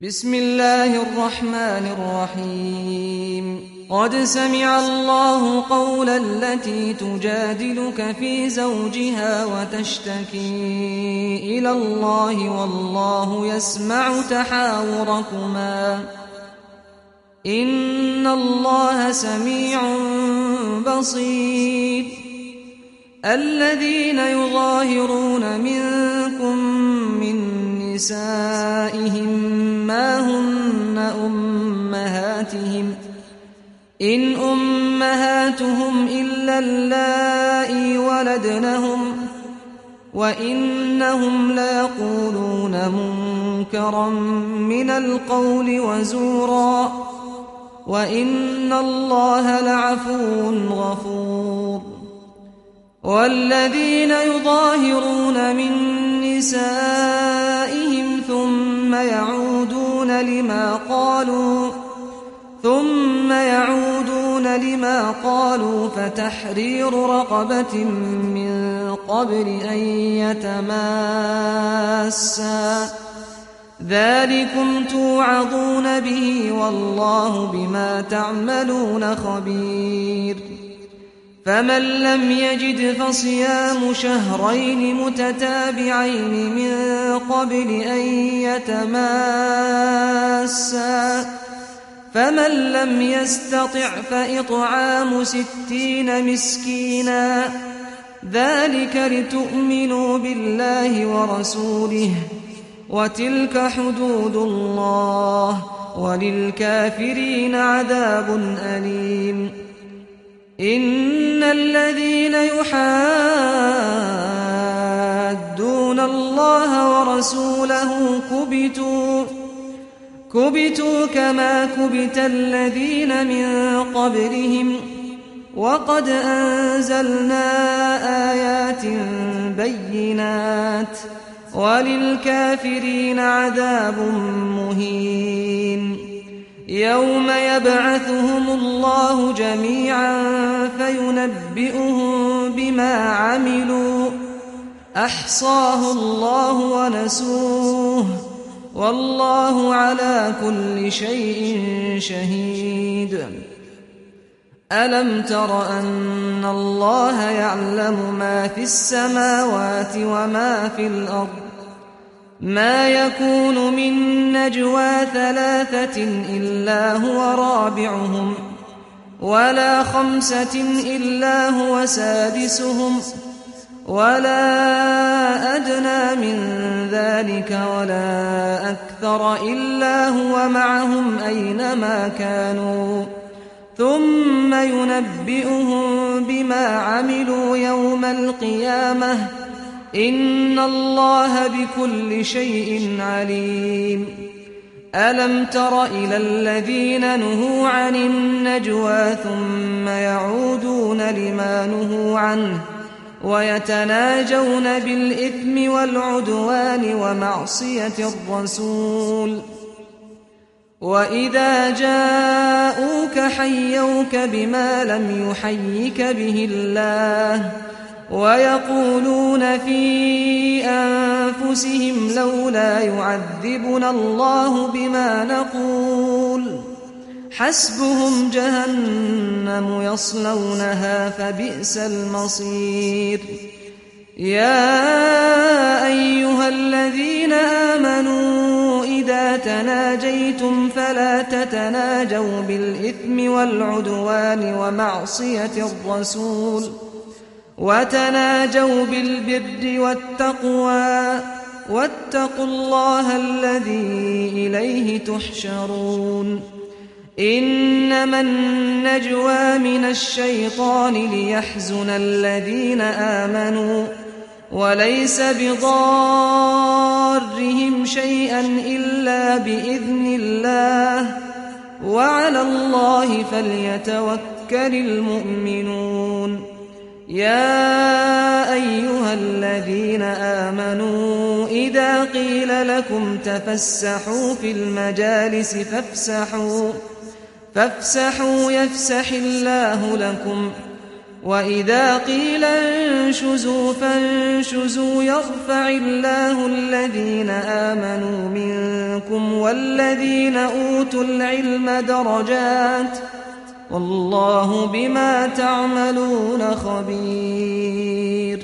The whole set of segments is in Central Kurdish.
بسم الله الرحمن الرحيم قد سمع الله قول التي تجادلك في زوجها وتشتكي إلى الله والله يسمع تحاوركما إن الله سميع بصير الذين يظاهرون منكم من نسائهم ما هن أمهاتهم إن أمهاتهم إلا اللائي ولدنهم وإنهم ليقولون منكرا من القول وزورا وإن الله لعفو غفور والذين يظاهرون من نسائهم ثم يعودون لما قالوا فتحرير رقبة من قبل أن يتماسا ذلكم توعظون به والله بما تعملون خبير فمن لم يجد فصيام شهرين متتابعين من قبل أن يتماسا فمن لم يستطع فإطعام 60 مسكينا ذلك لتؤمنوا بالله ورسوله وتلك حدود الله وللكافرين عذاب أليم إن الذين يحادون الله ورسوله كبتوا كما كبت الذين من قبلهم وقد أنزلنا آيات بينات وللكافرين عذاب مهين يوم يبعثهم الله جميعا فينبئهم بما عملوا أحصاه الله ونسوه والله على كل شيء شهيد ألم تر أن الله يعلم ما في السماوات وما في الأرض ما يكون من نجوى 3 إلا هو رابعهم ولا 5 إلا هو سادسهم ولا أدنى من ذلك ولا أكثر إلا هو معهم أينما كانوا ثم ينبئهم بما عملوا يوم القيامة إن الله بكل شيء عليم ألم تر إلى الذين نهوا عن النجوى ثم يعودون لما نهوا عنه ويتناجون بالإثم والعدوان ومعصية الرسول وإذا جاءوك حيوك بما لم يحيك به الله ويقولون في أنفسهم لولا يعذبنا الله بما نقول حسبهم جهنم يصلونها فبئس المصير يا أيها الذين آمنوا إذا تناجيتم فلا تتناجوا بالإثم والعدوان ومعصية الرسول وتناجوا بالبر والتقوى واتقوا الله الذي إليه تحشرون إنما النجوى من الشيطان ليحزن الذين آمنوا وليس بضارهم شيئا إلا بإذن الله وعلى الله فليتوكل المؤمنون يا أيها الذين آمنوا إذا قيل لكم تفسحوا في المجالس فافسحوا يفسح الله لكم وإذا قيل انشزوا فانشزوا يرفع الله الذين آمنوا منكم والذين أوتوا العلم درجات والله بما تعملون خبير.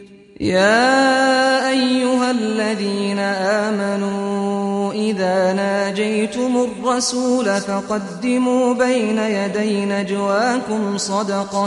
يا أيها الذين آمنوا إذا ناجيتم الرسول فقدموا بين يدي نجواكم صدقة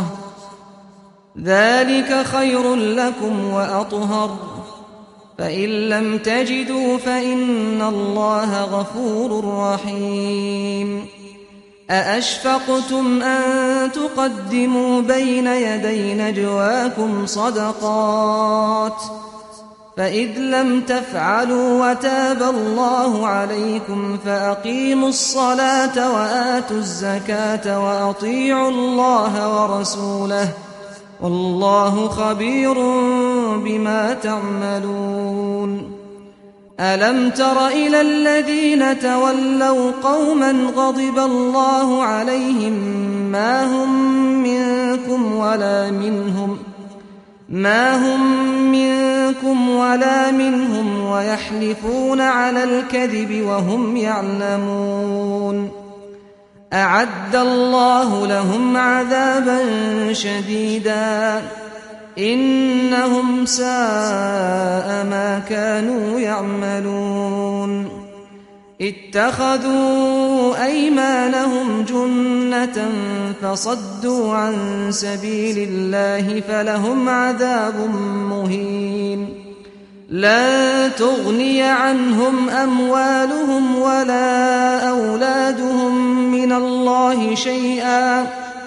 ذلك خير لكم وأطهر فإن لم تجدوا فإن الله غفور رحيم. أأشفقتم أن تقدموا بين يدي نجواكم صدقات فإذ لم تفعلوا وتاب الله عليكم فأقيموا الصلاة وآتوا الزكاة وأطيعوا الله ورسوله والله خبير بما تعملون. ألم تر إلى الذين تولوا قوما غضب الله عليهم ما هم منكم ولا منهم ويحلفون على الكذب وهم يعلمون. أعد الله لهم عذابا شديدا إنهم ساء ما كانوا يعملون. اتخذوا أيمانهم جنة فصدوا عن سبيل الله فلهم عذاب مهين. لن تغني عنهم أموالهم ولا أولادهم من الله شيئا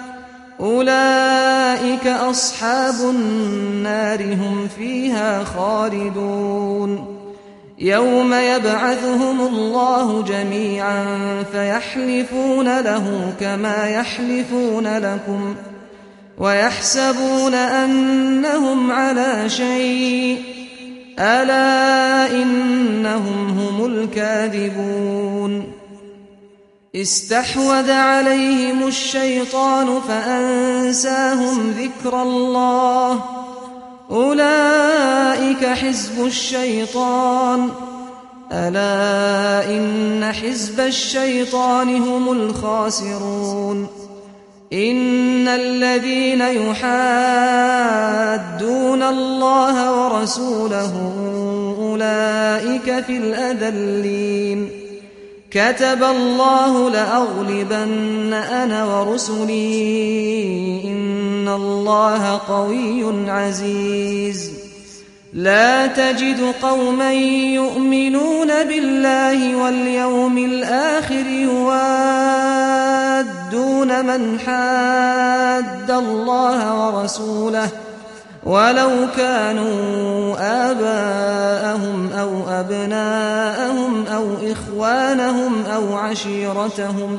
أولئك أصحاب النار هم فيها خالدون. يوم يبعثهم الله جميعا فيحلفون له كما يحلفون لكم ويحسبون أنهم على شيء ألا إنهم هم الكاذبون. استحوذ عليهم الشيطان فأنساهم ذكر الله أولئك حزب الشيطان ألا إن حزب الشيطان هم الخاسرون. إن الذين يحادون الله ورسوله أولئك في الأذلين. كتب الله لأغلبن أنا ورسلي إن الله قوي عزيز. لا تجد قوما يؤمنون بالله واليوم الآخر يوادون من حاد الله ورسوله ولو كانوا آباءهم أو أبناءهم أو إخوانهم أو عشيرتهم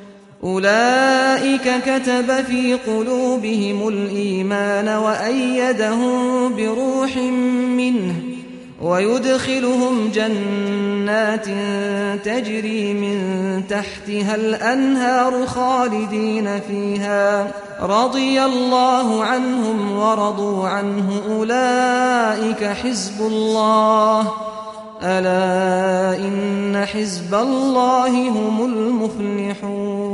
أولئك كتب في قلوبهم الإيمان وأيدهم بروح منه ويدخلهم جنات تجري من تحتها الأنهار خالدين فيها رضي الله عنهم ورضوا عنه أولئك حزب الله ألا إن حزب الله هم المفلحون.